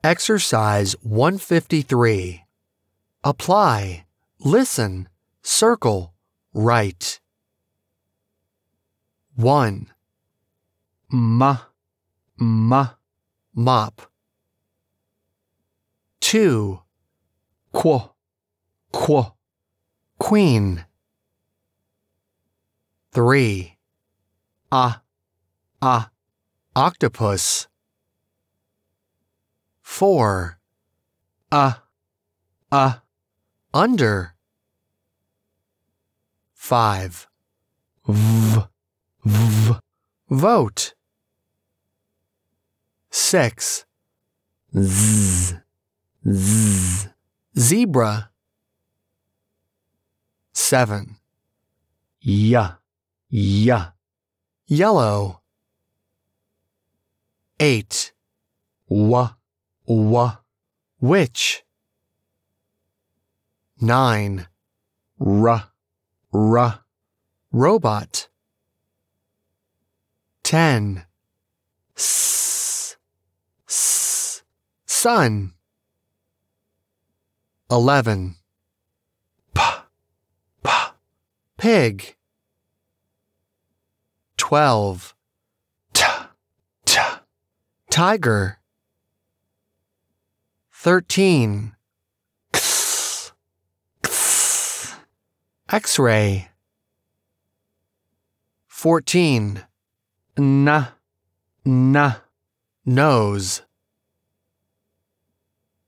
Exercise 153. Apply, listen, circle, write. 1. Mop. 2. Queen. 3. Octopus. 4. Under. 5. Vote. 6. Zebra. 7. Yellow. 8. Witch. 9. Robot. 10. Sun. 11. Pig. 12. Tiger. 13. X-ray. 14. Nose.